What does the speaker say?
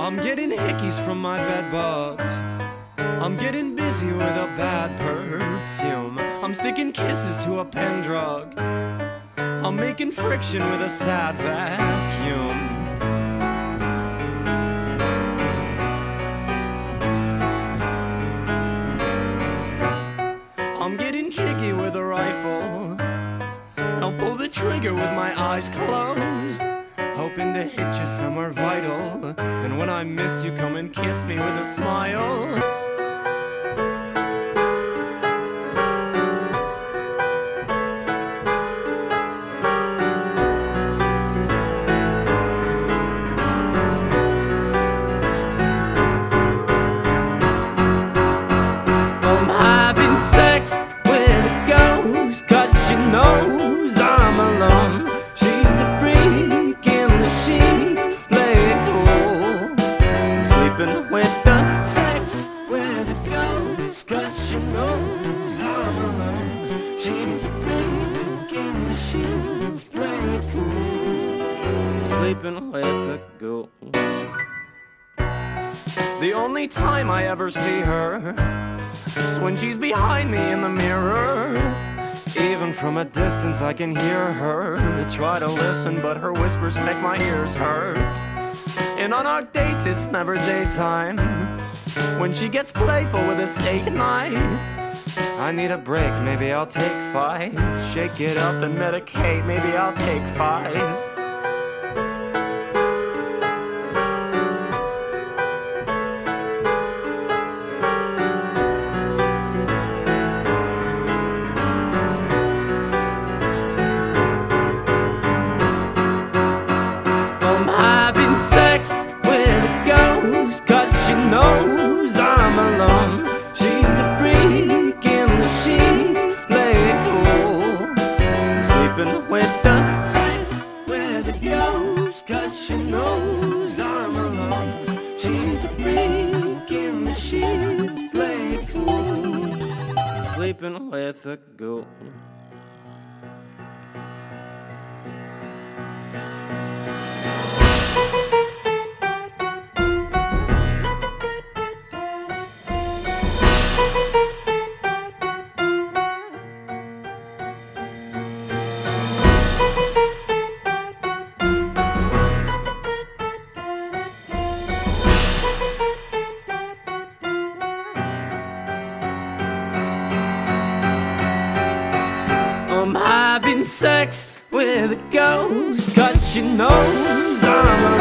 I'm getting hickeys from my bed bugs. I'm getting busy with a bad perfume. I'm sticking kisses to a pen drug. I'm making friction with a sad vacuum. I'm getting jiggy with a rifle. I'll pull the trigger with my eyes closed, hoping to hit you somewhere vital. And when I miss you, come and kiss me with a smile. I'm having sex with a ghost, 'cause she knows I'm alone. She's a freak in the sheets, play it cool. I'm sleeping with the sex with a ghost, 'cause she knows I'm alone. She's a freak in the sheets, play it cool. I'm sleeping with a ghoul. The only time I ever see her is when she's behind me in the mirror. Even from a distance I can hear her. I try to listen, but her whispers make my ears hurt. And on our dates it's never daytime. When she gets playful with a steak knife, I need a break, maybe I'll take 5. Shake it up and medicate, maybe I'll take 5. I'm having sex with a ghost, 'cause she knows I'm alone. She's a freak in the sheets, play it cool. I'm sleeping with the sex with a ghost, 'cause she knows I'm alone. She's a freak in the sheets, play it cool. I'm sleeping with a ghoul. I'm having sex with a ghost, 'cause she knows I'm